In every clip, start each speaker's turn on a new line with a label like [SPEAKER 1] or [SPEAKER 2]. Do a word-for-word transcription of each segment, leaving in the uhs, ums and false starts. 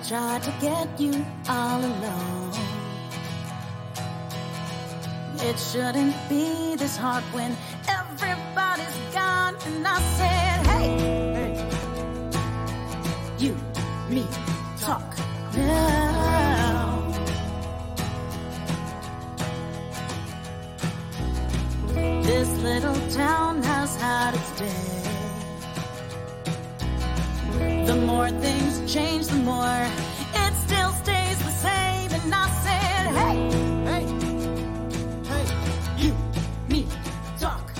[SPEAKER 1] tried to get you all alone. It shouldn't be this hard when everybody's gone. And I said, hey, hey, you, me, talk now. This little town has had its day. The more things change, the more it still stays the same. And I said, hey, hey, hey, you, me, talk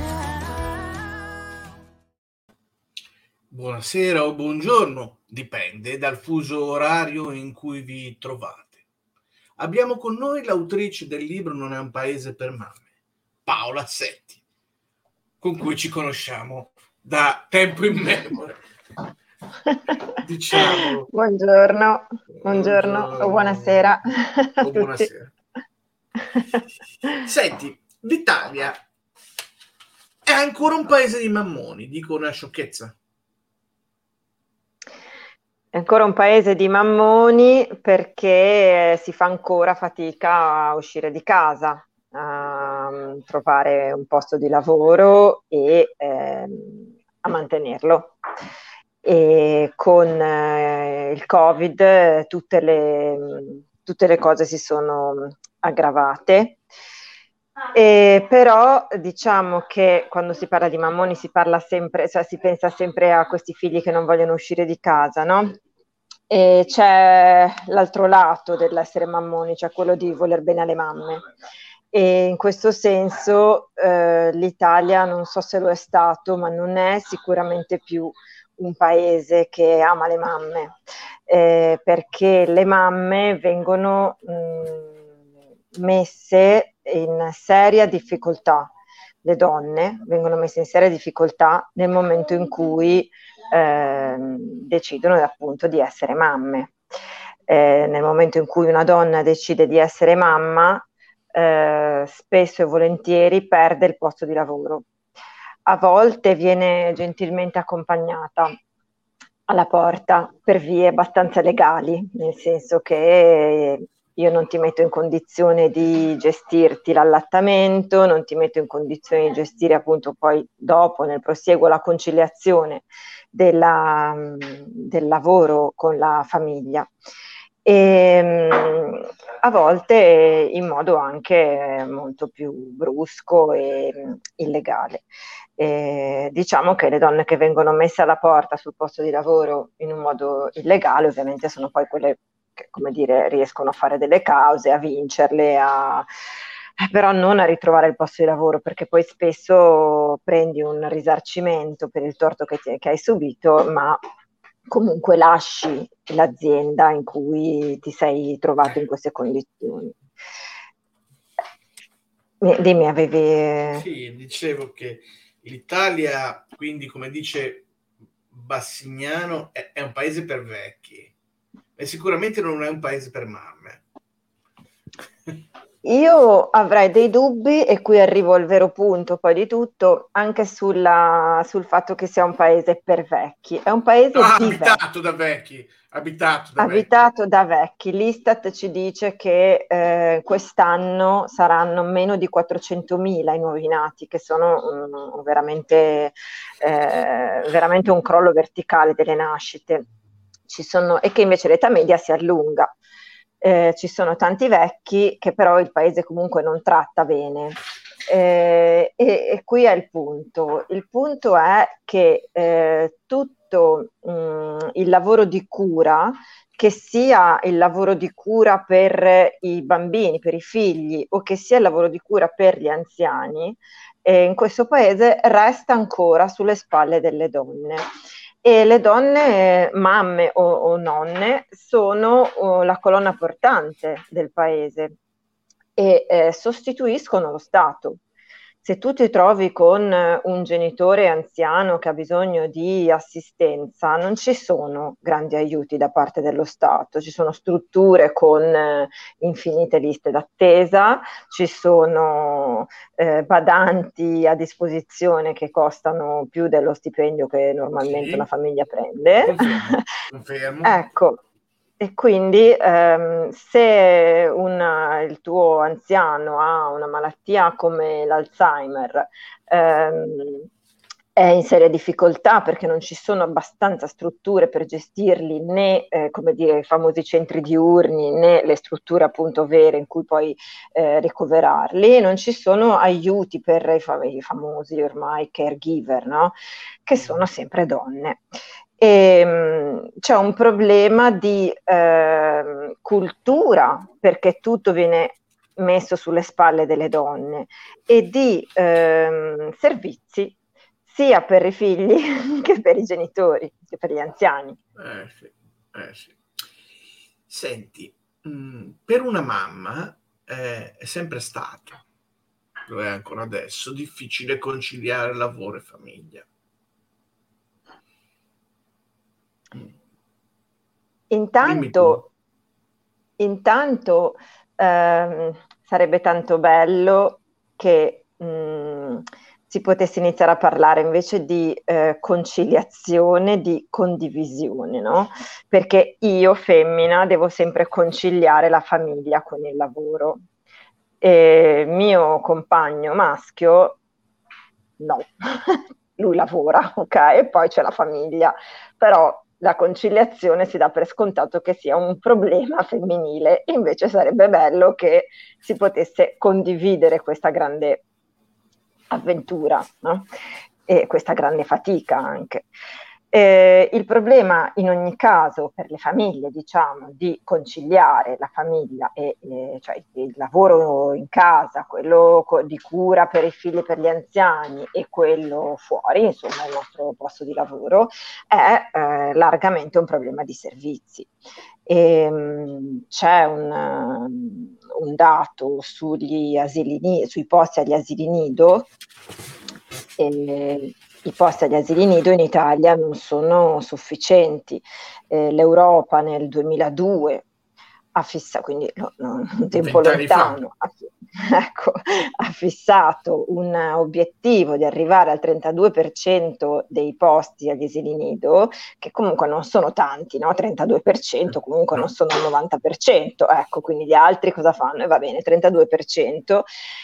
[SPEAKER 1] now.
[SPEAKER 2] Buonasera o buongiorno, dipende dal fuso orario in cui vi trovate. Abbiamo con noi l'autrice del libro Non è un paese per mamme, Paola Setti, con cui ci conosciamo da tempo immemore. Diciamo
[SPEAKER 3] buongiorno, buongiorno, buongiorno o buonasera.
[SPEAKER 2] O buonasera. Senti, l'Italia è ancora un paese di mammoni, dico una sciocchezza.
[SPEAKER 3] È ancora un paese di mammoni perché si fa ancora fatica a uscire di casa, a trovare un posto di lavoro e ehm, a mantenerlo. E con eh, il Covid tutte le, tutte le cose si sono aggravate, e però diciamo che quando si parla di mammoni si parla sempre, cioè si pensa sempre a questi figli che non vogliono uscire di casa, no? E c'è l'altro lato dell'essere mammoni, cioè quello di voler bene alle mamme. E in questo senso eh, l'Italia, non so se lo è stato, ma non è sicuramente più un paese che ama le mamme, eh, perché le mamme vengono mh, messe in seria difficoltà, le donne vengono messe in seria difficoltà nel momento in cui eh, decidono appunto di essere mamme. Eh, nel momento in cui una donna decide di essere mamma, eh, spesso e volentieri perde il posto di lavoro. A volte viene gentilmente accompagnata alla porta per vie abbastanza legali, nel senso che io non ti metto in condizione di gestirti l'allattamento, non ti metto in condizione di gestire appunto poi dopo, nel prosieguo, la conciliazione della, del lavoro con la famiglia. E a volte in modo anche molto più brusco e illegale. E diciamo che le donne che vengono messe alla porta sul posto di lavoro in un modo illegale ovviamente sono poi quelle che, come dire, riescono a fare delle cause, a vincerle, a... però non a ritrovare il posto di lavoro, perché poi spesso prendi un risarcimento per il torto che, ti, che hai subito, ma comunque lasci l'azienda in cui ti sei trovato in queste condizioni. Dimmi, avevi...
[SPEAKER 2] Sì, dicevo che l'Italia, quindi come dice Bassignano, è, è un paese per vecchi e sicuramente non è un paese per mamme.
[SPEAKER 3] Io avrei dei dubbi, e qui arrivo al vero punto poi di tutto, anche sulla, sul fatto che sia un paese per vecchi. È un paese
[SPEAKER 2] ah,
[SPEAKER 3] di
[SPEAKER 2] abitato
[SPEAKER 3] vecchi.
[SPEAKER 2] da vecchi. Abitato da
[SPEAKER 3] abitato
[SPEAKER 2] vecchi.
[SPEAKER 3] da vecchi. L'Istat ci dice che eh, quest'anno saranno meno di quattrocentomila i nuovi nati, che sono um, veramente, eh, veramente un crollo verticale delle nascite. Ci sono, e che invece l'età media si allunga. Eh, ci sono tanti vecchi che però il paese comunque non tratta bene. Eh, e, e qui è il punto. Il punto è che eh, tutto mh, il lavoro di cura, che sia il lavoro di cura per i bambini, per i figli, o che sia il lavoro di cura per gli anziani, eh, in questo paese resta ancora sulle spalle delle donne. E le donne, mamme o, o nonne, sono oh, la colonna portante del paese e eh, sostituiscono lo Stato. Se tu ti trovi con un genitore anziano che ha bisogno di assistenza, non ci sono grandi aiuti da parte dello Stato, ci sono strutture con eh, infinite liste d'attesa, ci sono eh, badanti a disposizione che costano più dello stipendio che normalmente
[SPEAKER 2] sì,
[SPEAKER 3] una famiglia prende.
[SPEAKER 2] Confermo, confermo.
[SPEAKER 3] Ecco. E quindi ehm, se un- il tuo anziano ha una malattia come l'Alzheimer, ehm, è in seria difficoltà perché non ci sono abbastanza strutture per gestirli, né eh, come dire, i famosi centri diurni, né le strutture appunto vere in cui poi eh, ricoverarli, non ci sono aiuti per i, fam- i famosi ormai caregiver, no? Che sono sempre donne. E, mh, c'è un problema di ehm, cultura perché tutto viene messo sulle spalle delle donne e di ehm, servizi sia per i figli che per i genitori, che per gli anziani.
[SPEAKER 2] Eh sì, eh sì. Senti, mh, per una mamma eh, è sempre stato, lo è ancora adesso, difficile conciliare lavoro e famiglia. Mm. Dimmi tu.
[SPEAKER 3] Intanto, intanto ehm, sarebbe tanto bello che mh, si potesse iniziare a parlare invece di eh, conciliazione, di condivisione, no? Perché io, femmina, devo sempre conciliare la famiglia con il lavoro. E mio compagno maschio, no, lui lavora, ok? E poi c'è la famiglia, però la conciliazione si dà per scontato che sia un problema femminile, invece sarebbe bello che si potesse condividere questa grande avventura, no? E questa grande fatica anche. Eh, il problema in ogni caso per le famiglie, diciamo, di conciliare la famiglia e eh, cioè il lavoro in casa, quello co- di cura per i figli e per gli anziani e quello fuori, insomma il nostro posto di lavoro, è eh, largamente un problema di servizi. E, mh, c'è un, um, un dato sugli asili ni- sui posti agli asili nido. E i posti agli asili nido in Italia non sono sufficienti. Eh, L'Europa nel duemiladue ha fissato, quindi no, no, un tempo
[SPEAKER 2] Vent'anni fa.
[SPEAKER 3] lontano, ha, ecco, ha fissato un obiettivo di arrivare al trentadue per cento dei posti agli asili nido, che comunque non sono tanti, no? trentadue per cento comunque
[SPEAKER 2] No.
[SPEAKER 3] non sono il novanta per cento, ecco, quindi gli altri cosa fanno? E va bene, trentadue per cento.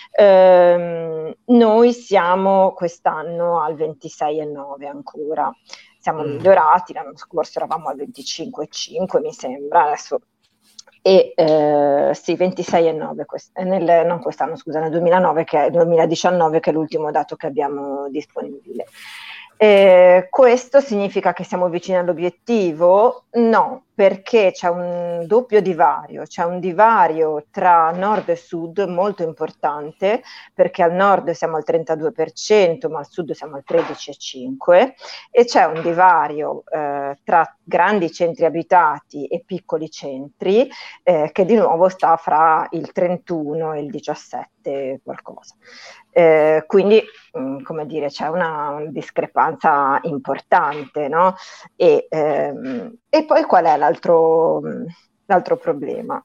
[SPEAKER 3] Ehm, noi siamo quest'anno al ventisei virgola nove ancora, siamo
[SPEAKER 2] Mm.
[SPEAKER 3] migliorati, l'anno scorso eravamo al venticinque virgola cinque mi sembra, adesso e eh, sì, ventisei virgola nove quest- nel, non quest'anno, scusa, nel duemilanove che è, duemiladiciannove che è l'ultimo dato che abbiamo disponibile. Eh, questo significa che siamo vicini all'obiettivo? No, perché c'è un doppio divario, c'è un divario tra nord e sud molto importante, perché al nord siamo al trentadue per cento, ma al sud siamo al tredici virgola cinque per cento, e c'è un divario eh, tra grandi centri abitati e piccoli centri eh, che di nuovo sta fra il trentuno e il diciassette qualcosa. Eh, quindi, mh, come dire, c'è una, una discrepanza importante, no? E, ehm, e poi qual è l'altro, l'altro problema?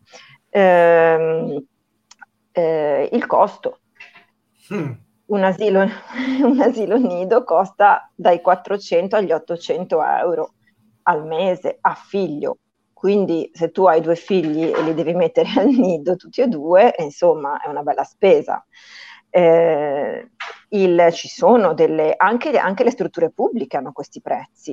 [SPEAKER 3] Ehm, eh, il costo.
[SPEAKER 2] Mm.
[SPEAKER 3] Un asilo, un asilo nido costa dai quattrocento agli ottocento euro al mese a figlio. Quindi se tu hai due figli e li devi mettere al nido tutti e due, insomma è una bella spesa. Eh, il, ci sono delle, anche, anche le strutture pubbliche hanno questi prezzi.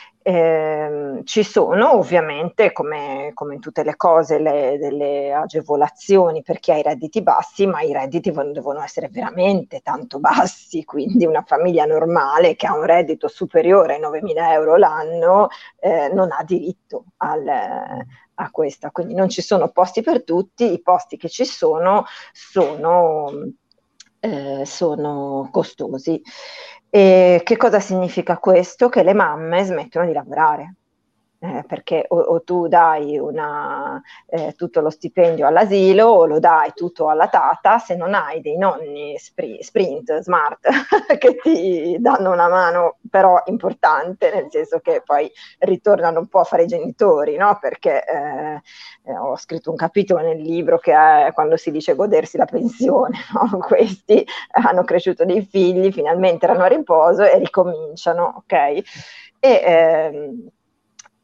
[SPEAKER 3] Eh, ci sono ovviamente, come, come in tutte le cose, le, delle agevolazioni per chi ha i redditi bassi, ma i redditi devono essere veramente tanto bassi, quindi una famiglia normale che ha un reddito superiore ai novemila euro l'anno eh, non ha diritto al, a questa, quindi non ci sono posti per tutti, i posti che ci sono sono, eh, sono costosi. E che cosa significa questo? Che le mamme smettono di lavorare. Eh, perché o, o tu dai una, eh, tutto lo stipendio all'asilo o lo dai tutto alla tata, se non hai dei nonni spri- sprint, smart, che ti danno una mano però importante, nel senso che poi ritornano un po' a fare i genitori, no? Perché eh, eh, ho scritto un capitolo nel libro che è quando si dice godersi la pensione, no? Questi hanno cresciuto dei figli, finalmente erano a riposo e ricominciano, ok? E, ehm,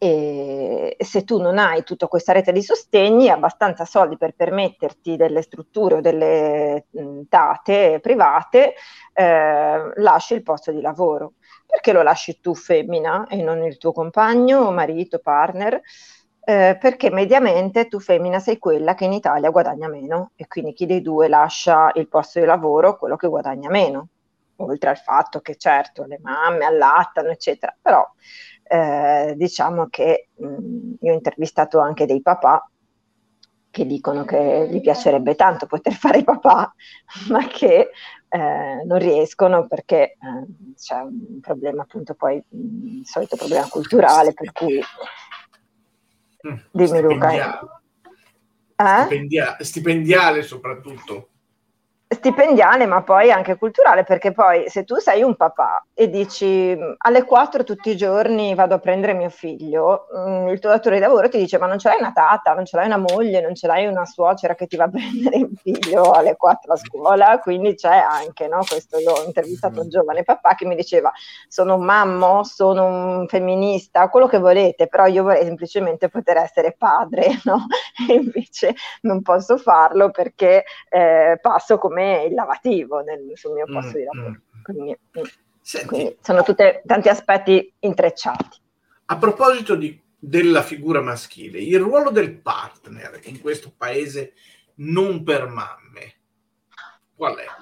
[SPEAKER 3] E se tu non hai tutta questa rete di sostegni, abbastanza soldi per permetterti delle strutture o delle mh, tate private, eh, lasci il posto di lavoro. Perché lo lasci tu femmina e non il tuo compagno, marito, partner? Eh, perché mediamente tu femmina sei quella che in Italia guadagna meno e quindi chi dei due lascia il posto di lavoro, quello che guadagna meno, oltre al fatto che certo le mamme allattano eccetera, però eh, diciamo che mh, io ho intervistato anche dei papà che dicono che gli piacerebbe tanto poter fare i papà, ma che eh, non riescono perché eh, c'è un problema appunto poi, mh, il solito problema culturale, per cui
[SPEAKER 2] Mm,
[SPEAKER 3] dimmi Luca.
[SPEAKER 2] stipendiale.
[SPEAKER 3] Eh?
[SPEAKER 2] Stipendia- stipendiale soprattutto.
[SPEAKER 3] Stipendiale, ma poi anche culturale, perché poi se tu sei un papà e dici alle quattro tutti i giorni vado a prendere mio figlio, mh, il tuo datore di lavoro ti dice ma non ce l'hai una tata, non ce l'hai una moglie, non ce l'hai una suocera che ti va a prendere il figlio alle quattro a scuola, quindi c'è anche, no? Questo, io ho intervistato un giovane papà che mi diceva sono un mammo, sono un femminista, quello che volete, però io vorrei semplicemente poter essere padre, no? E invece non posso farlo perché eh, passo come il lavativo nel, sul mio posto
[SPEAKER 2] Mm,
[SPEAKER 3] di lavoro.
[SPEAKER 2] mm.
[SPEAKER 3] Quindi, mm,
[SPEAKER 2] Senti,
[SPEAKER 3] quindi sono tutti tanti aspetti intrecciati.
[SPEAKER 2] a proposito di, della figura maschile, il ruolo del partner in questo paese non per mamme, qual è?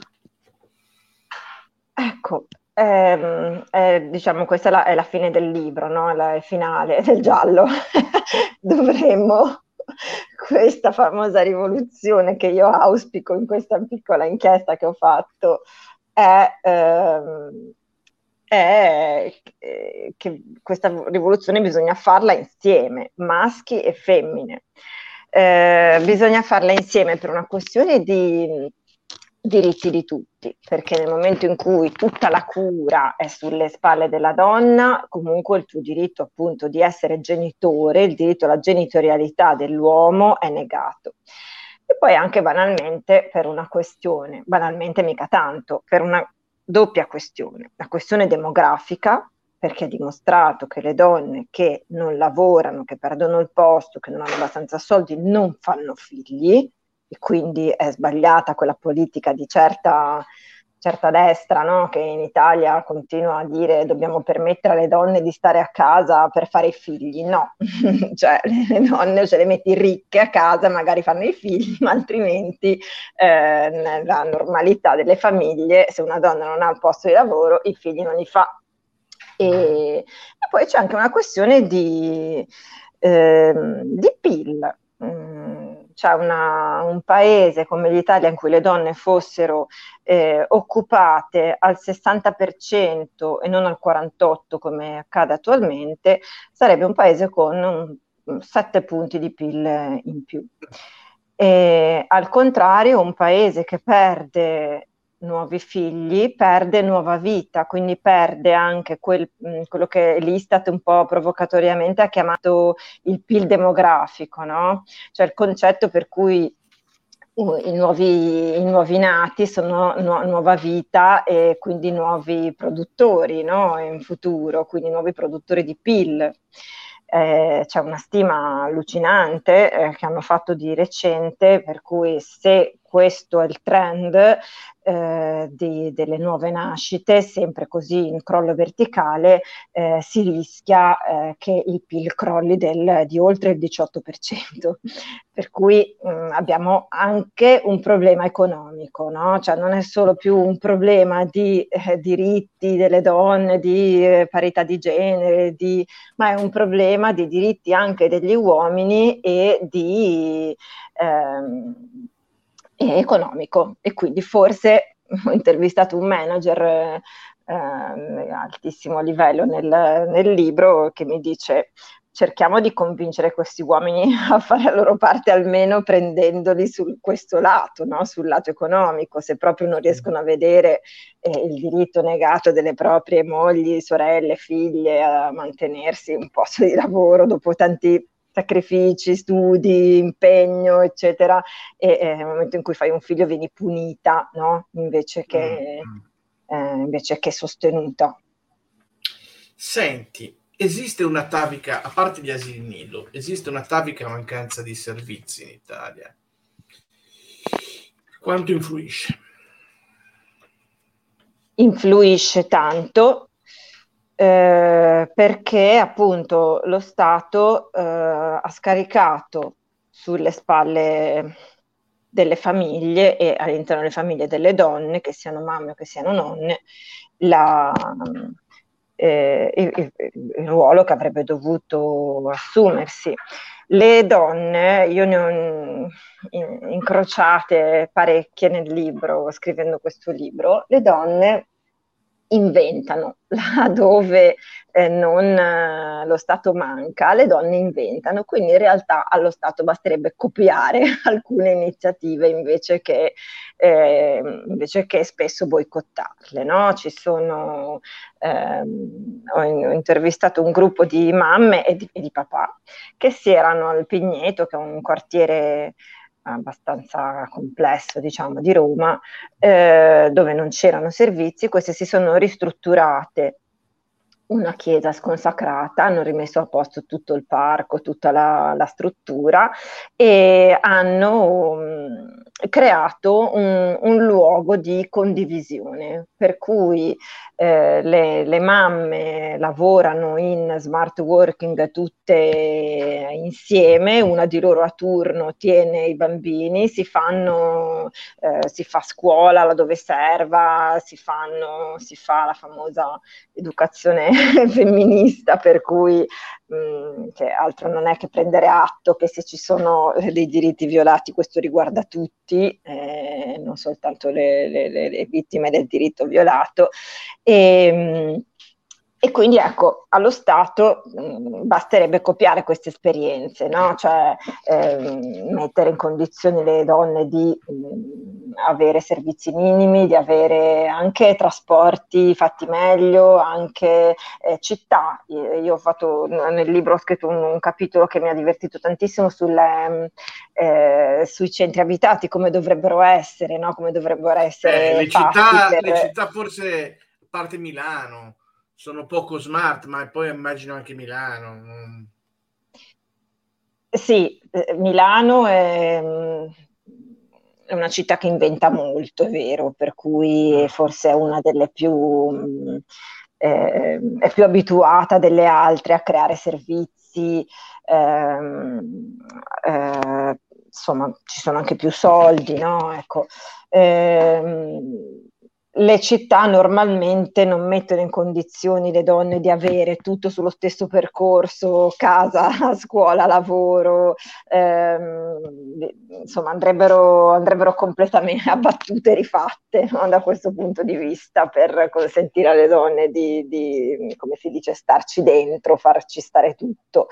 [SPEAKER 3] Ecco, ehm, eh, diciamo questa è la, è la fine del libro, no? La, il finale del giallo. Dovremmo questa famosa rivoluzione che io auspico in questa piccola inchiesta che ho fatto è, ehm, è eh, che questa rivoluzione bisogna farla insieme, maschi e femmine. Eh, bisogna farla insieme per una questione di diritti di tutti, perché nel momento in cui tutta la cura è sulle spalle della donna, comunque il tuo diritto appunto di essere genitore, il diritto alla genitorialità dell'uomo è negato. E poi anche banalmente per una questione, banalmente mica tanto, per una doppia questione, la questione demografica, perché è dimostrato che le donne che non lavorano, che perdono il posto, che non hanno abbastanza soldi, non fanno figli, e quindi è sbagliata quella politica di certa, certa destra, no? Che in Italia continua a dire dobbiamo permettere alle donne di stare a casa per fare i figli. No, cioè le donne se le metti ricche a casa magari fanno i figli, ma altrimenti eh, nella normalità delle famiglie, se una donna non ha il posto di lavoro, i figli non li fa. E, e poi c'è anche una questione di, eh, di P I L. Mm, c'è una, un paese come l'Italia in cui le donne fossero eh, occupate al sessanta per cento e non al quarantotto per cento come accade attualmente, sarebbe un paese con un, sette punti di P I L in più. E, al contrario, un paese che perde nuovi figli perde nuova vita, quindi perde anche quel, mh, quello che l'Istat un po' provocatoriamente ha chiamato il P I L demografico, no? Cioè il concetto per cui uh, i, nuovi, i nuovi nati sono nu- nuova vita e quindi nuovi produttori, no? In futuro, quindi nuovi produttori di P I L. Eh, c'è una stima allucinante eh, che hanno fatto di recente, per cui se questo è il trend eh, di, delle nuove nascite, sempre così in crollo verticale, eh, si rischia eh, che il P I L crolli del, di oltre il diciotto per cento. Per cui mh, abbiamo anche un problema economico, no? Cioè non è solo più un problema di eh, diritti delle donne, di eh, parità di genere, di, ma è un problema di diritti anche degli uomini e di ehm, e economico. E quindi forse ho intervistato un manager eh, altissimo livello nel, nel libro che mi dice cerchiamo di convincere questi uomini a fare la loro parte almeno prendendoli su questo lato, no? Sul lato economico, se proprio non riescono a vedere eh, il diritto negato delle proprie mogli, sorelle, figlie a mantenersi un posto di lavoro dopo tanti sacrifici, studi, impegno, eccetera, e eh, nel momento in cui fai un figlio vieni punita, no? Invece che, eh, invece che sostenuta.
[SPEAKER 2] Senti, esiste un'atavica, a parte gli asili nido, esiste un'atavica mancanza di servizi in Italia. Quanto influisce?
[SPEAKER 3] Influisce tanto, eh, perché appunto lo Stato eh, ha scaricato sulle spalle delle famiglie e all'interno delle famiglie delle donne, che siano mamme o che siano nonne, la, eh, il, il, il ruolo che avrebbe dovuto assumersi. Le donne, io ne ho incrociate parecchie nel libro, scrivendo questo libro, le donne inventano, laddove eh, non eh, lo Stato manca, le donne inventano, quindi in realtà allo Stato basterebbe copiare alcune iniziative invece che, eh, invece che spesso boicottarle, no? Ci sono, ehm, ho, ho intervistato un gruppo di mamme e di, e di papà che si erano al Pigneto, che è un quartiere abbastanza complesso, diciamo, di Roma, eh, dove non c'erano servizi. Queste si sono ristrutturate una chiesa sconsacrata, hanno rimesso a posto tutto il parco, tutta la, la struttura e hanno um, creato un, un luogo di condivisione, per cui eh, le, le mamme lavorano in smart working tutte insieme, una di loro a turno tiene i bambini, si fanno, eh, si fa scuola laddove serva, si fanno, si fa la famosa educazione femminista, per cui mh, che altro non è che prendere atto che se ci sono dei diritti violati questo riguarda tutti, eh, non soltanto le, le, le vittime del diritto violato. E, mh, e quindi ecco, allo Stato mh, basterebbe copiare queste esperienze, no? Cioè ehm, mettere in condizioni le donne di mh, avere servizi minimi, di avere anche trasporti fatti meglio, anche eh, città. Io ho fatto, nel libro ho scritto un, un capitolo che mi ha divertito tantissimo sulle, eh, sui centri abitati, come dovrebbero essere, no? Come dovrebbero essere
[SPEAKER 2] Eh, le,
[SPEAKER 3] fatti
[SPEAKER 2] città,
[SPEAKER 3] per...
[SPEAKER 2] le città forse, a parte Milano, sono poco smart, ma poi immagino anche Milano.
[SPEAKER 3] Sì, eh, Milano è, è una città che inventa molto, è vero, per cui forse è una delle più, eh, è più abituata delle altre a creare servizi, ehm, eh, insomma, ci sono anche più soldi, no? Ecco. Ehm, le città normalmente non mettono in condizioni le donne di avere tutto sullo stesso percorso, casa, scuola, lavoro, ehm, insomma andrebbero, andrebbero completamente abbattute e rifatte, no? Da questo punto di vista, per consentire alle donne di, di, come si dice, starci dentro, farci stare tutto.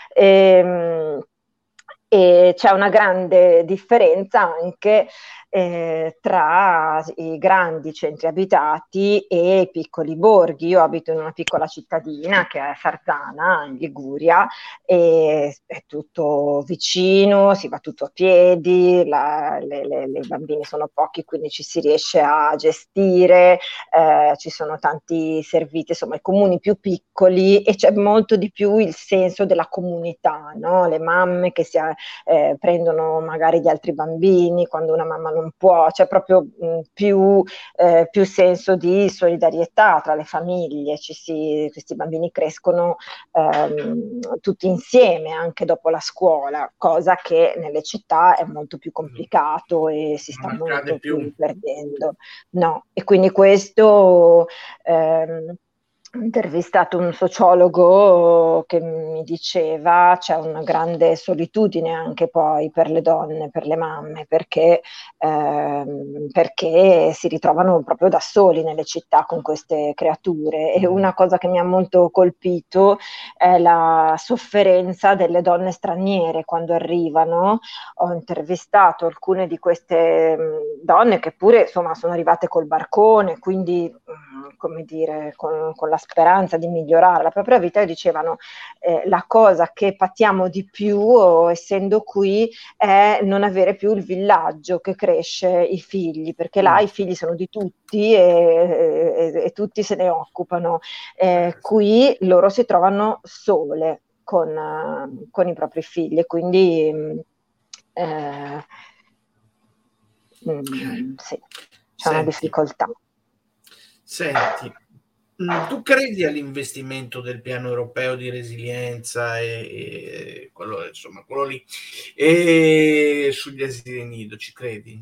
[SPEAKER 3] E, e c'è una grande differenza anche eh, tra i grandi centri abitati e i piccoli borghi. Io abito in una piccola cittadina che è Farzana, in Liguria, e è tutto vicino, si va tutto a piedi, la, le, le, le bambini sono pochi, quindi ci si riesce a gestire, eh, ci sono tanti servizi, insomma i comuni più piccoli, e c'è molto di più il senso della comunità, no? Le mamme che si eh, prendono magari gli altri bambini quando una mamma non può, c'è proprio mh, più, eh, più senso di solidarietà tra le famiglie, ci si, questi bambini crescono ehm, tutti insieme anche dopo la scuola, cosa che nelle città è molto più complicato e si sta molto più. più perdendo. No, e quindi questo ehm, ho intervistato un sociologo che mi diceva c'è una grande solitudine anche poi per le donne, per le mamme, perché, ehm, perché si ritrovano proprio da soli nelle città con queste creature. E una cosa che mi ha molto colpito è la sofferenza delle donne straniere quando arrivano. Ho intervistato alcune di queste mh, donne che pure insomma sono arrivate col barcone, quindi mh, come dire, con, con la speranza di migliorare la propria vita, e dicevano eh, la cosa che patiamo di più, oh, essendo qui, è non avere più il villaggio che cresce i figli, perché là
[SPEAKER 2] Mm.
[SPEAKER 3] i figli sono di tutti e, e, e tutti se ne occupano. Eh, qui loro si trovano sole con, uh, con i propri figli, quindi eh, mm, sì, c'è una
[SPEAKER 2] Senti,
[SPEAKER 3] difficoltà.
[SPEAKER 2] senti, mm, tu credi all'investimento del piano europeo di resilienza e, e quello, insomma, quello lì, e sugli asili nido, ci credi?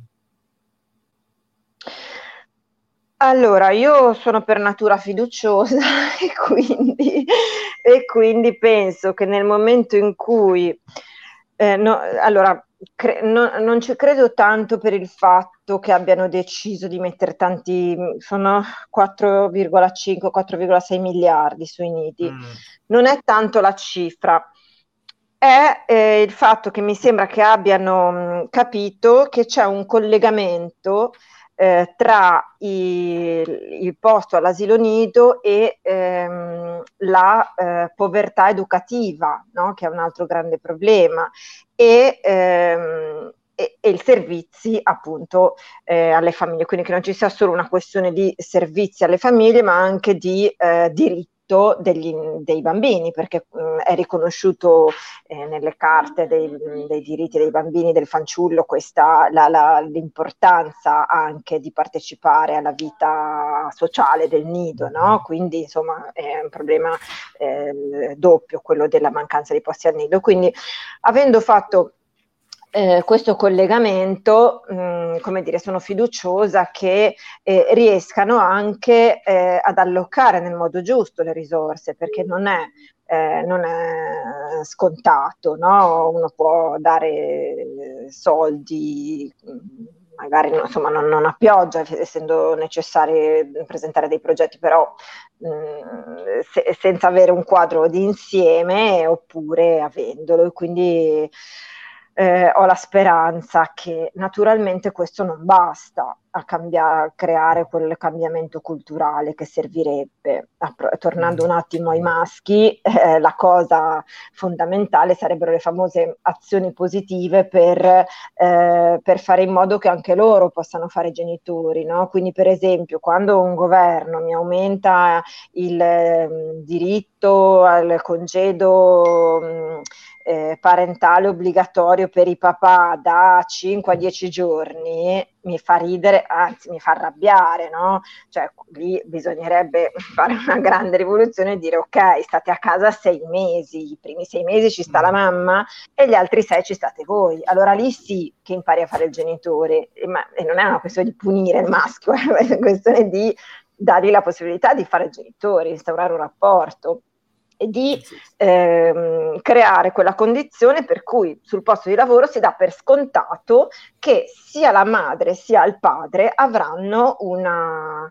[SPEAKER 3] Allora, io sono per natura fiduciosa e quindi, e quindi penso che nel momento in cui, eh, no, allora, cre- no- non ci credo tanto per il fatto che abbiano deciso di mettere tanti, sono quattro virgola cinque quattro virgola sei miliardi sui nidi.
[SPEAKER 2] Mm.
[SPEAKER 3] Non è tanto la cifra, è eh, il fatto che mi sembra che abbiano mh, capito che c'è un collegamento eh, tra i- il posto all'asilo nido e ehm, la eh, povertà educativa, no? Che è un altro grande problema, e, ehm, e, e i servizi appunto eh, alle famiglie, quindi che non ci sia solo una questione di servizi alle famiglie, ma anche di eh, diritto degli, dei bambini, perché mh, è riconosciuto eh, nelle carte dei, dei diritti dei bambini, del fanciullo, questa, la, la, l'importanza anche di partecipare alla vita sociale del nido, no? Quindi insomma è un problema eh, doppio quello della mancanza di posti al nido. Quindi avendo fatto eh, questo collegamento, mh, come dire, sono fiduciosa che eh, riescano anche eh, ad allocare nel modo giusto le risorse, perché non è, eh, non è scontato, no? Uno può dare soldi, magari insomma non, non a pioggia, essendo necessario presentare dei progetti, però mh, se, senza avere un quadro di insieme, oppure avendolo. Quindi eh, ho la speranza che naturalmente questo non basta a, cambiare, a creare quel cambiamento culturale che servirebbe. A, tornando un attimo ai maschi, eh, la cosa fondamentale sarebbero le famose azioni positive per, eh, per fare in modo che anche loro possano fare genitori, no? Quindi per esempio quando un governo mi aumenta il eh, diritto al congedo mh, eh, parentale obbligatorio per i papà da cinque a dieci giorni, mi fa ridere, anzi mi fa arrabbiare, no? Cioè lì bisognerebbe fare una grande rivoluzione e dire ok, state a casa sei mesi, i primi sei mesi ci sta la mamma e gli altri sei ci state voi. Allora lì sì che impari a fare il genitore, e, ma, e non è una questione di punire il maschio, è una questione di dargli la possibilità di fare il genitore, instaurare un rapporto e di ehm, creare quella condizione per cui sul posto di lavoro si dà per scontato che sia la madre sia il padre avranno un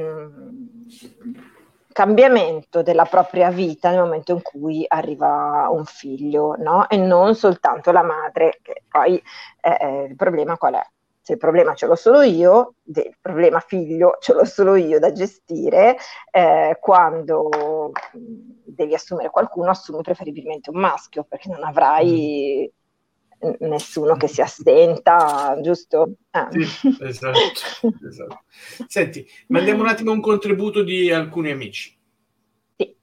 [SPEAKER 3] cambiamento della propria vita nel momento in cui arriva un figlio, no? E non soltanto la madre, che poi eh, il problema qual è? Se il problema ce l'ho solo io, il problema figlio ce l'ho solo io da gestire, eh, quando devi assumere qualcuno, assumi preferibilmente un maschio, perché non avrai nessuno che si assenta, giusto? Ah.
[SPEAKER 2] Sì, esatto, esatto. Senti, mandiamo un attimo un contributo di alcuni amici.
[SPEAKER 3] Sì.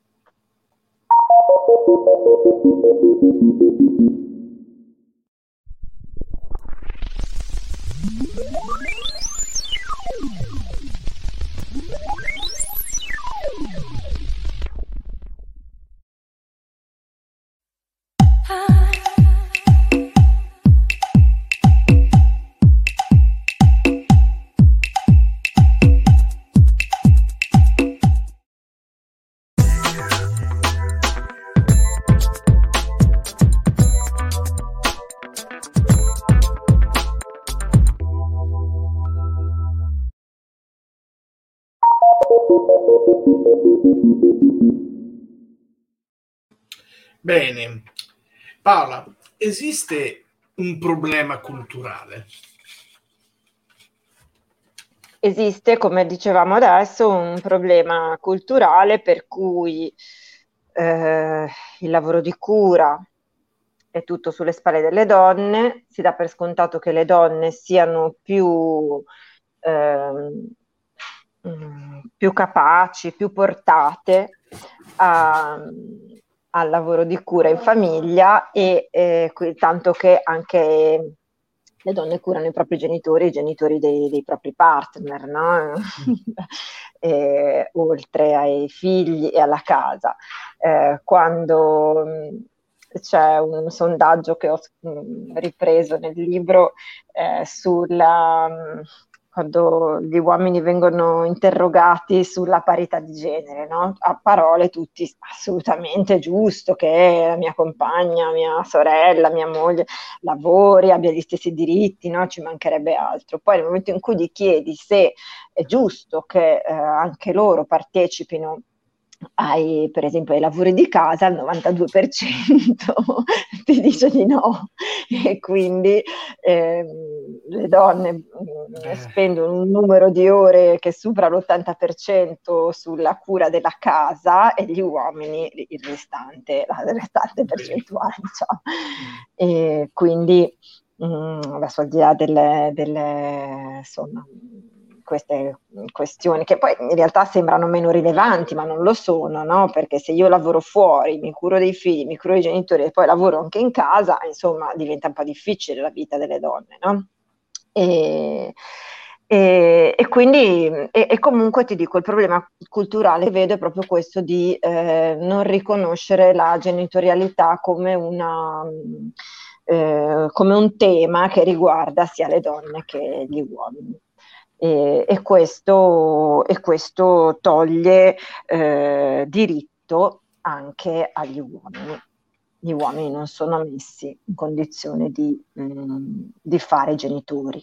[SPEAKER 2] Bene, Paola, esiste un problema culturale?
[SPEAKER 3] esiste, come dicevamo adesso, un problema culturale per cui eh, il lavoro di cura è tutto sulle spalle delle donne, si dà per scontato che le donne siano più, ehm, mm, più capaci, più portate a- al lavoro di cura in famiglia e eh, qui- tanto che anche le donne curano i propri genitori, i genitori dei, dei propri partner, no? E, oltre ai figli e alla casa. Eh, quando mh, c'è un sondaggio che ho mh, ripreso nel libro eh, sulla, mh, quando gli uomini vengono interrogati sulla parità di genere, no? A parole tutti assolutamente giusto che la mia compagna, mia sorella, mia moglie lavori, abbia gli stessi diritti, no? Ci mancherebbe altro. Poi nel momento in cui gli chiedi se è giusto che eh, anche loro partecipino ai, per esempio, ai lavori di casa, il novantadue per cento ti dice di no. E quindi ehm, le donne mh,
[SPEAKER 2] Eh,
[SPEAKER 3] spendono un numero di ore che supera l'ottanta per cento sulla cura della casa e gli uomini il restante, la restante percentuale, diciamo. E quindi mh, adesso al di là delle, delle insomma, queste questioni che poi in realtà sembrano meno rilevanti, ma non lo sono, no? Perché se io lavoro fuori, mi curo dei figli, mi curo dei genitori e poi lavoro anche in casa, insomma, diventa un po' difficile la vita delle donne, no? E, e, e quindi, e, e comunque ti dico, il problema culturale che vedo è proprio questo di eh, non riconoscere la genitorialità come una, eh, come un tema che riguarda sia le donne che gli uomini. E, e questo, e questo toglie eh, diritto anche agli uomini. Gli uomini non sono messi in condizione di, mh, di fare genitori.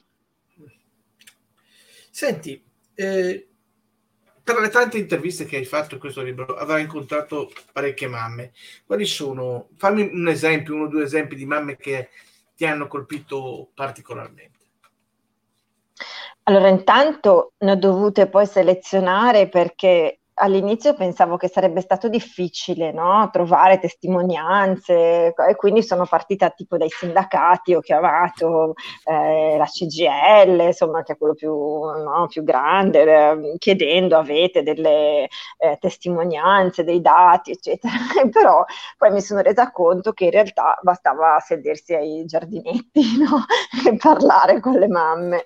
[SPEAKER 2] Senti, eh, tra le tante interviste che hai fatto in questo libro avrai incontrato parecchie mamme. Quali sono? Fammi un esempio, uno o due esempi di mamme che ti hanno colpito particolarmente.
[SPEAKER 3] Allora, intanto ne ho dovute poi selezionare perché all'inizio pensavo che sarebbe stato difficile, no? Trovare testimonianze e quindi sono partita tipo dai sindacati, ho chiamato eh, la C G I L, insomma, che è quello più, no, più grande, eh, chiedendo avete delle eh, testimonianze, dei dati, eccetera. Però poi mi sono resa conto che in realtà bastava sedersi ai giardinetti, no? E parlare con le mamme.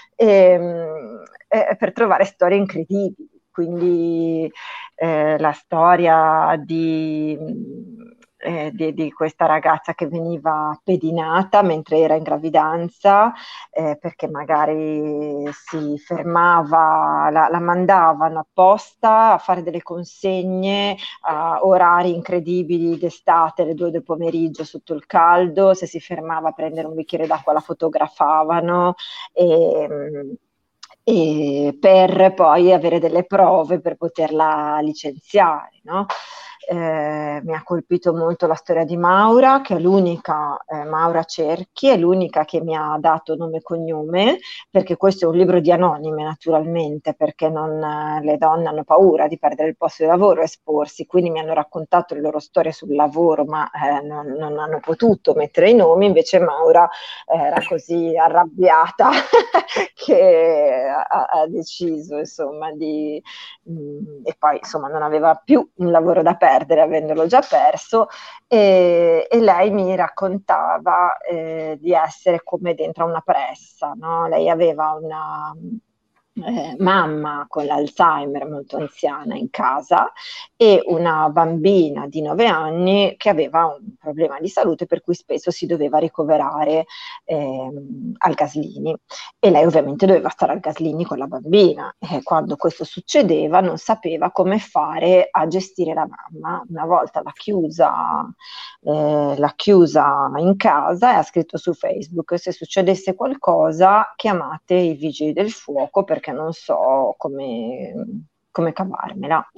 [SPEAKER 3] E, e per trovare storie incredibili. Quindi eh, la storia di, eh, di, di questa ragazza che veniva pedinata mentre era in gravidanza, eh, perché magari si fermava, la, la mandavano apposta a fare delle consegne a orari incredibili d'estate, alle due del pomeriggio sotto il caldo, se si fermava a prendere un bicchiere d'acqua la fotografavano e, e per poi avere delle prove per poterla licenziare, no? Eh, mi ha colpito molto la storia di Maura, che è l'unica, eh, Maura Cerchi, è l'unica che mi ha dato nome e cognome, perché questo è un libro di anonime naturalmente, perché non, eh, le donne hanno paura di perdere il posto di lavoro e esporsi, quindi mi hanno raccontato le loro storie sul lavoro, ma eh, non, non hanno potuto mettere i nomi, invece Maura eh, era così arrabbiata che ha, ha deciso insomma di mh, e poi insomma non aveva più un lavoro da perdere avendolo già perso e, e lei mi raccontava eh, di essere come dentro una pressa, no? Lei aveva una eh, mamma con l'Alzheimer molto anziana in casa e una bambina di nove anni che aveva un problema di salute per cui spesso si doveva ricoverare ehm, al Gaslini e lei ovviamente doveva stare al Gaslini con la bambina e quando questo succedeva non sapeva come fare a gestire la mamma. Una volta l'ha chiusa, eh, l'ha chiusa in casa e ha scritto su Facebook: se succedesse qualcosa chiamate i vigili del fuoco perché non so come, come cavarmela.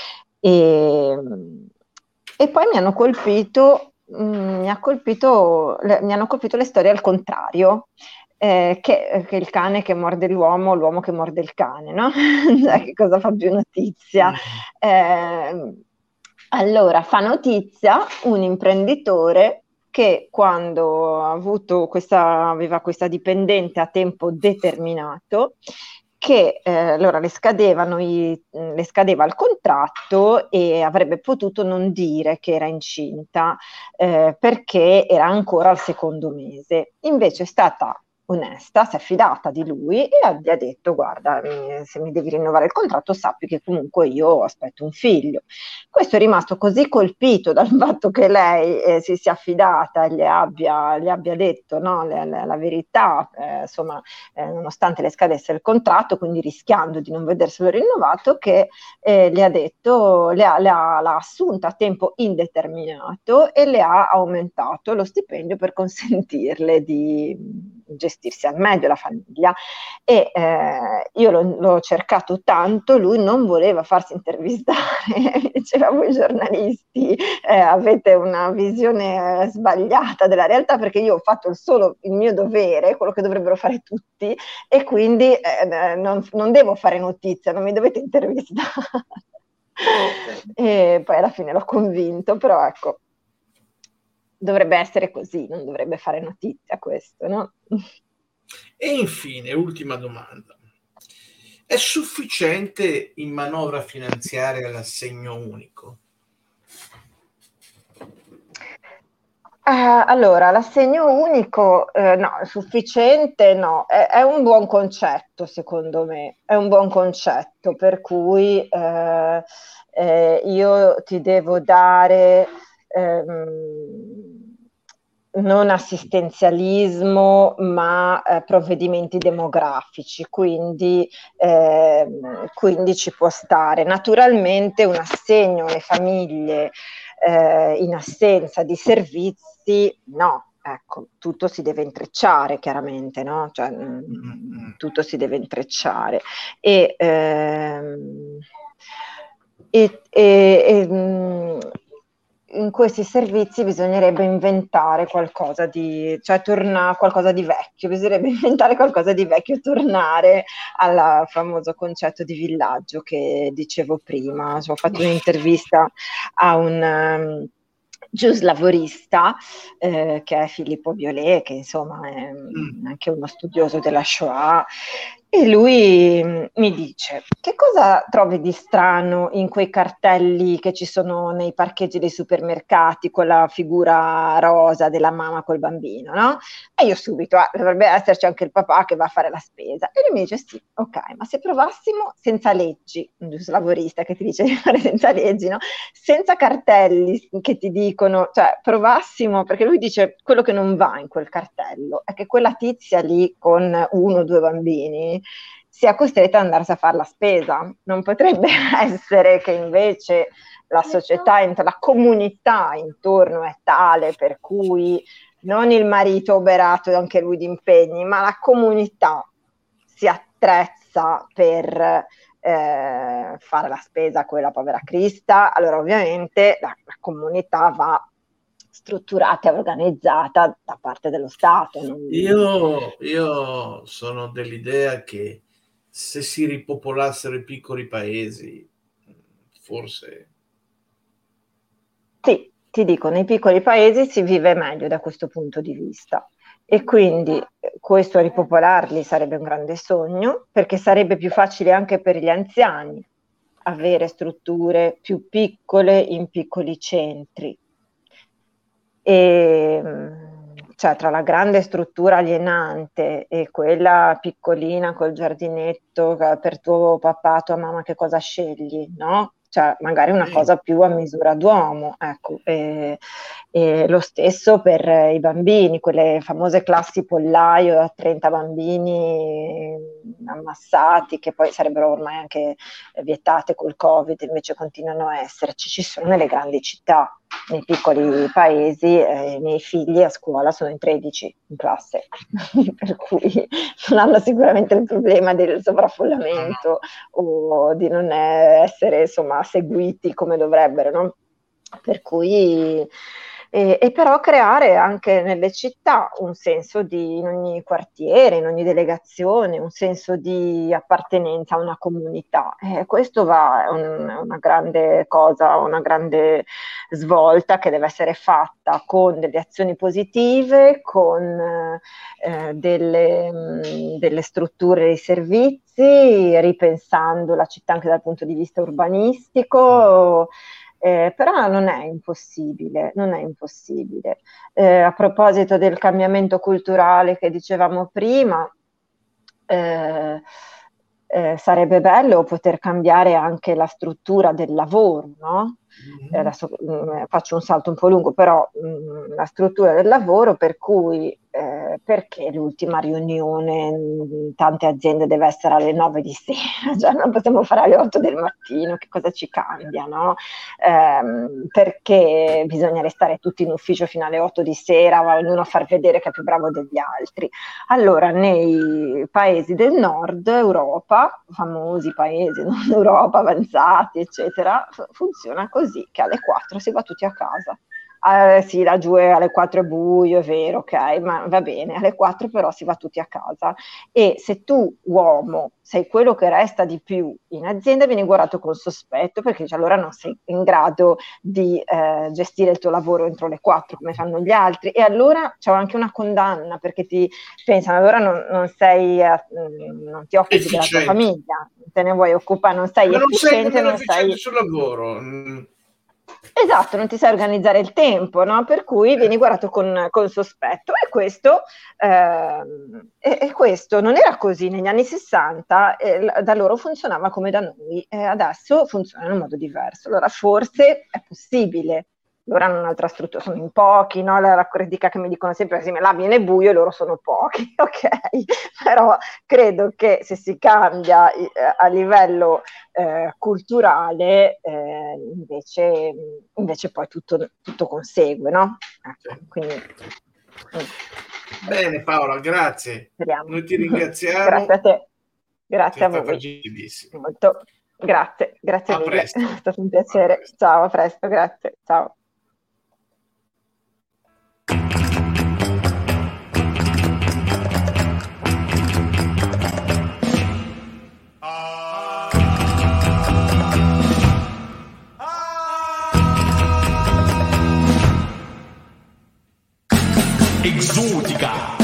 [SPEAKER 3] E, e poi mi hanno colpito, mh, mi ha colpito le, mi hanno colpito le storie al contrario. eh, che, che il cane che morde l'uomo, l'uomo che morde il cane, no? Cioè, che cosa fa più notizia?
[SPEAKER 2] Mm.
[SPEAKER 3] Eh, allora, fa notizia un imprenditore che quando ha avuto questa, aveva questa dipendente a tempo determinato, che eh, allora le scadevano i- le scadeva il contratto e avrebbe potuto non dire che era incinta, eh, perché era ancora al secondo mese. Invece è stata onesta, si è fidata di lui e ha- gli ha detto: guarda, mi- se mi devi rinnovare il contratto, sappi che comunque io aspetto un figlio. Questo è rimasto così colpito dal fatto che lei eh, si sia affidata e gli abbia, gli abbia detto, no, la, la- la verità, eh, insomma, eh, nonostante le scadesse il contratto, quindi rischiando di non vederselo rinnovato, che eh, le ha detto, le ha, le ha- l'ha assunta a tempo indeterminato e le ha aumentato lo stipendio per consentirle di gestirsi al meglio la famiglia. E eh, io l'ho, l'ho cercato tanto, lui non voleva farsi intervistare, diceva: voi giornalisti eh, avete una visione eh, sbagliata della realtà, perché io ho fatto il solo il mio dovere, quello che dovrebbero fare tutti, e quindi eh, non, non devo fare notizia, non mi dovete intervistare. E poi alla fine l'ho convinto, però ecco, dovrebbe essere così, non dovrebbe fare notizia questo, no?
[SPEAKER 2] E infine, ultima domanda. È sufficiente in manovra finanziaria l'assegno unico?
[SPEAKER 3] Eh, allora, l'assegno unico, eh, no, è sufficiente, no, è, è un buon concetto, secondo me, è un buon concetto, per cui eh, eh, io ti devo dare ehm, non assistenzialismo, ma eh, provvedimenti demografici, quindi, ehm, quindi ci può stare. Naturalmente un assegno alle famiglie eh, in assenza di servizi, no. Ecco, tutto si deve intrecciare, chiaramente, no? Cioè, mh, tutto si deve intrecciare. E, ehm, e, e, e mh, in questi servizi bisognerebbe inventare qualcosa di, cioè torna qualcosa di vecchio, bisognerebbe inventare qualcosa di vecchio, tornare al famoso concetto di villaggio che dicevo prima. Cioè, ho fatto un'intervista a un um, giuslavorista eh, che è Filippo Violet, che insomma è
[SPEAKER 2] Mm.
[SPEAKER 3] anche uno studioso della Shoah, e lui mm, mi dice: che cosa trovi di strano in quei cartelli che ci sono nei parcheggi dei supermercati con la figura rosa della mamma col bambino, no? E io subito, ah, dovrebbe esserci anche il papà che va a fare la spesa. E lui mi dice: sì, ok, ma se provassimo senza leggi, un giuslavorista che ti dice di fare senza leggi, no? Senza cartelli che ti dicono, cioè provassimo, perché lui dice: quello che non va in quel cartello è che quella tizia lì con uno o due bambini sia costretta ad andarsi a fare la spesa. Non potrebbe essere che invece la società, la comunità intorno è tale per cui non il marito oberato anche lui di impegni, ma la comunità si attrezza per eh, fare la spesa a quella povera Crista. Allora ovviamente la, la comunità va strutturata e organizzata da parte dello Stato. Non...
[SPEAKER 2] Io, io sono dell'idea che se si ripopolassero i piccoli paesi, forse...
[SPEAKER 3] Sì, ti dico, nei piccoli paesi si vive meglio da questo punto di vista e quindi eh, questo ripopolarli sarebbe un grande sogno, perché sarebbe più facile anche per gli anziani avere strutture più piccole in piccoli centri. E, cioè, tra la grande struttura alienante e quella piccolina col giardinetto per tuo papà, tua mamma, che cosa scegli, no? Cioè, magari una
[SPEAKER 2] Sì.
[SPEAKER 3] cosa più a misura d'uomo, ecco. E, e lo stesso per i bambini, quelle famose classi pollaio a trenta bambini ammassati, che poi sarebbero ormai anche vietate col Covid, invece continuano a esserci. Ci sono nelle grandi città. Nei piccoli paesi eh, i miei figli a scuola sono in tredici in classe, per cui non hanno sicuramente il problema del sovraffollamento o di non essere insomma seguiti come dovrebbero, no? Per cui e, e però creare anche nelle città un senso di, in ogni quartiere, in ogni delegazione, un senso di appartenenza a una comunità. E questo va, è un, è una grande cosa, una grande svolta che deve essere fatta con delle azioni positive, con eh, delle, mh, delle strutture dei servizi, ripensando la città anche dal punto di vista urbanistico. Eh, però non è impossibile, non è impossibile. Eh, a proposito del cambiamento culturale che dicevamo prima, eh, eh, sarebbe bello poter cambiare anche la struttura del lavoro, no? Mm-hmm. Adesso mh, faccio un salto un po' lungo, però mh, la struttura del lavoro per cui eh, perché l'ultima riunione in tante aziende deve essere alle nove di sera, già non possiamo fare alle otto del mattino, che cosa ci cambia, no? Eh, perché bisogna restare tutti in ufficio fino alle otto di sera, ognuno a far vedere che è più bravo degli altri. Allora, nei paesi del nord Europa, famosi paesi, non Europa, avanzati, eccetera, funziona così, che alle quattro si va tutti a casa. Eh, sì, laggiù è alle quattro è buio, è vero, ok, ma va bene, alle quattro però si va tutti a casa. E se tu, uomo, sei quello che resta di più in azienda, vieni guardato con sospetto, perché cioè, allora non sei in grado di eh, gestire il tuo lavoro entro le quattro come fanno gli altri, e allora c'è anche una condanna, perché ti pensano, allora non, non sei, eh, non ti occupi efficiente della tua famiglia, te ne vuoi occupare, non sei
[SPEAKER 2] ma
[SPEAKER 3] efficiente,
[SPEAKER 2] non
[SPEAKER 3] non
[SPEAKER 2] sei
[SPEAKER 3] sei...
[SPEAKER 2] efficiente sul lavoro.
[SPEAKER 3] Esatto, non ti sai organizzare il tempo, no? Per cui vieni guardato con, con sospetto, e questo, eh, e, e questo non era così negli anni sessanta, eh, da loro funzionava come da noi, e adesso funziona in un modo diverso. Allora forse è possibile. Loro hanno un'altra struttura, sono in pochi, no? La, la critica che mi dicono sempre, là viene buio e loro sono pochi, ok? Però credo che se si cambia eh, a livello eh, culturale, eh, invece, invece poi tutto, tutto consegue, no? Ecco, quindi...
[SPEAKER 2] Bene Paola, grazie.
[SPEAKER 3] Speriamo.
[SPEAKER 2] Noi ti ringraziamo.
[SPEAKER 3] Grazie a te. Grazie a voi.
[SPEAKER 2] Facilissimo.
[SPEAKER 3] Molto. Grazie, grazie
[SPEAKER 2] a
[SPEAKER 3] mille.
[SPEAKER 2] Presto.
[SPEAKER 3] È stato un piacere. A Ciao, a presto, grazie. Ciao.
[SPEAKER 4] Exotica.